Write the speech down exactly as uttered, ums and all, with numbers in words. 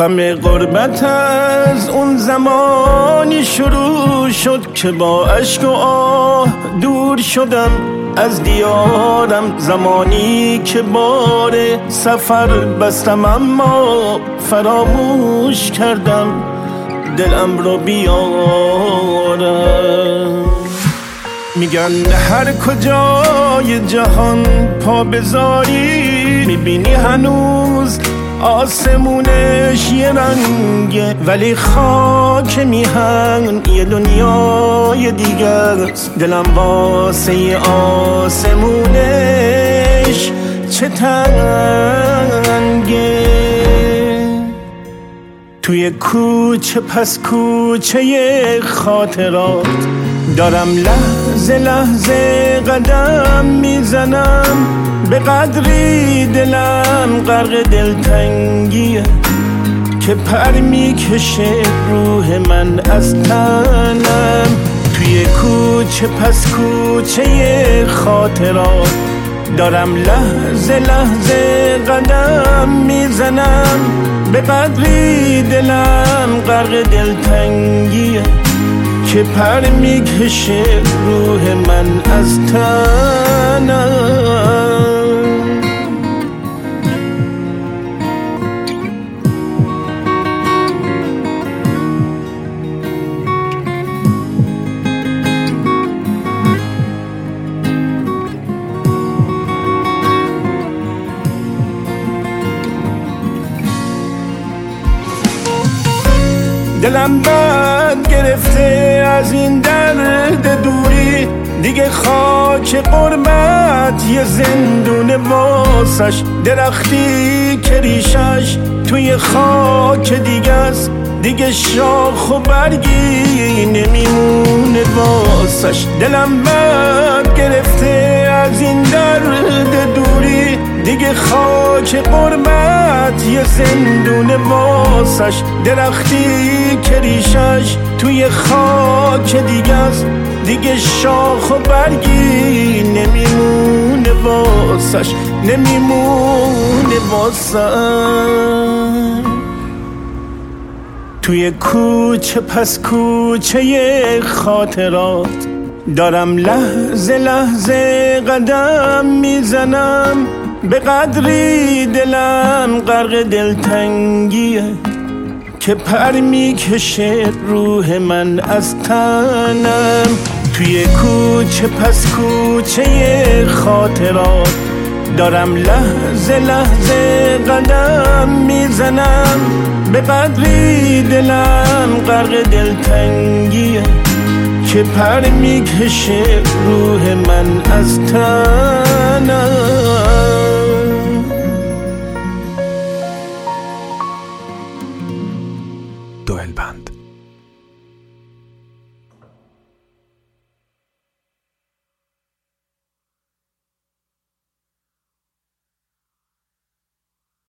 غم غربت از اون زمانی شروع شد که با اشک و آه دور شدم از دیارم، زمانی که بار سفر بستم اما فراموش کردم دلم رو بیارم. میگن هر کجای جهان پا بذاری میبینی هنوز آسمونش یه رنگه، ولی خاک میهن یه دنیای دیگه است. دلم واسه آسمونش چه تنگه. توی کوچه پس کوچه خاطرات دارم لحظه لحظه قدم میزنم، به قدری دلم غرق دلتنگیه که پر میکشه روح من از تنم. توی کوچه پس کوچه خاطرات دارم لحظه لحظه قدم میزنم، به قدری دلم غرق دلتنگیه که پر میکشه روح من از تنم. دلم بد گرفته از این درد دوری، دیگه خاک قربت یه زندون واسش، درختی که ریشش توی خاک دیگه است، دیگه شاخ و برگی نمیمونه واسش. دلم بد گرفته از این درد دوری، دیگه خاک قربت یه زندون واسش، درختی که ریشش توی خاک دیگه است، دیگه شاخ و برگی نمیمونه واسش، نمیمونه واسش. توی کوچه پس کوچه خاطرات دارم لحظه لحظه قدم میزنم، به قدری دلم غرق دلتنگیه که پر میکشه روح من از تنم. توی کوچه پس کوچه خاطرات دارم لحظه لحظه قدم میزنم، به قدری دلم غرق دلتنگیه که پر میکشه روح من از تنم. دوئل بند.